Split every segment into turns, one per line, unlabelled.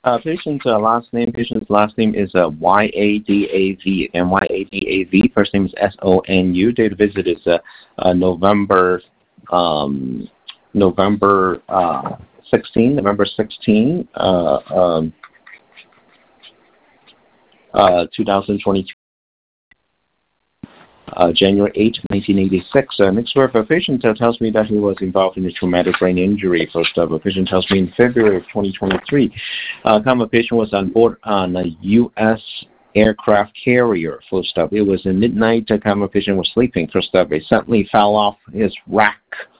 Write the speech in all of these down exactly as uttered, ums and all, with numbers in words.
Uh, patient's uh, last name, patient's last name is uh, Y A D A V. Again, Y A D A V. First name is S O N U. Date of visit is uh, uh, November um, November uh, sixteenth, November sixteenth, uh, um, uh, two thousand twenty-three. Uh, January eighth, nineteen eighty-six. Uh, next verification uh, tells me that he was involved in a traumatic brain injury. First uh, verification tells me in February of twenty twenty-three. Uh, common patient was on board on a U S aircraft carrier. Full stop. It was in midnight. Uh, common patient was sleeping. First stop. He suddenly fell off his rack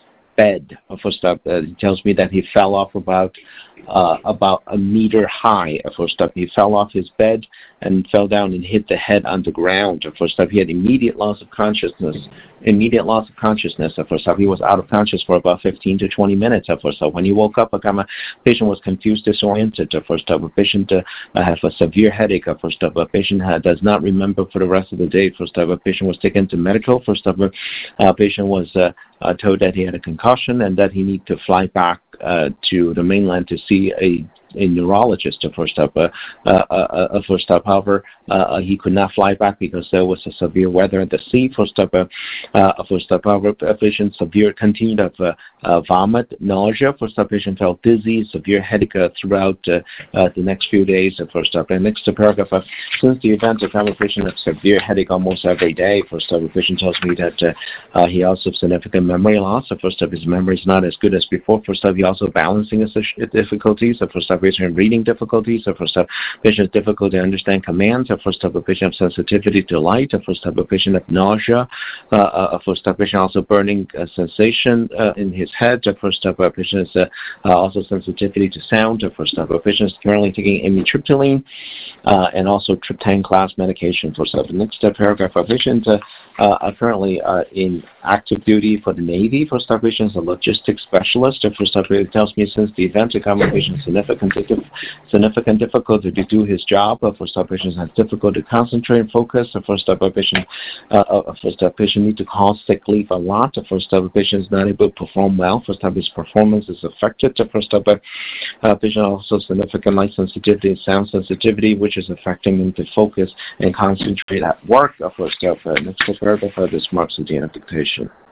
bed. Uh, first stop. Uh, it tells me that he fell off about uh, about a meter high. Uh, first stop. He fell off his bed and fell down and hit the head on the ground. First up, he had immediate loss of consciousness. Immediate loss of consciousness. First up, he was out of conscious for about fifteen to twenty minutes. First up, when he woke up, a patient was confused, disoriented. First up, a patient uh, had a severe headache. First up, a patient had, does not remember for the rest of the day. First up, a patient was taken to medical. First up, a patient was uh, uh, told that he had a concussion and that he needed to fly back uh, to the mainland to see a a neurologist. First up, uh, uh, uh, first up, however, uh, he could not fly back because there was a severe weather at the sea. First up, uh, uh, first up, however, a patient severe continued of uh, uh, vomit, nausea. First up, patient felt dizzy, severe headache uh, throughout uh, uh, the next few days. Uh, first up, and next paragraph. Uh, since the event, the common patient of severe headache almost every day. First up, the patient tells me that uh, uh, he also has significant memory loss. Uh, first up, his memory is not as good as before. First up, he also balancing his difficulties. Uh, first up, patient reading difficulties. Uh, first up, patient difficult to understand commands. Uh, first up, a patient of sensitivity to light. Uh, first up, a patient of nausea. Uh, uh, first up, patient also burning uh, sensation uh, in his head. Uh, first up, a patient is uh, uh, also sensitivity to sound. Uh, first up, a patient is currently taking amitriptyline uh, and also triptan class medication. First up, the next uh, paragraph, a patient uh, uh, currently uh, in active duty for the Navy. First up, patient is a logistics specialist. Uh, first up, it tells me since the event, the common patient significant significant difficulty to do his job. Uh, first up, patient has difficulty to concentrate and focus. Uh, first up, a patient uh, uh, first up, patient need to call sick leave a lot. Uh, first up, a patient is not able to perform well. First up, his performance is affected. Uh, first up, a uh, patient also significant light sensitivity and sound sensitivity, which is affecting him to focus and concentrate at work. Uh, first up, uh, next paragraph, uh, this marks the end of dictation.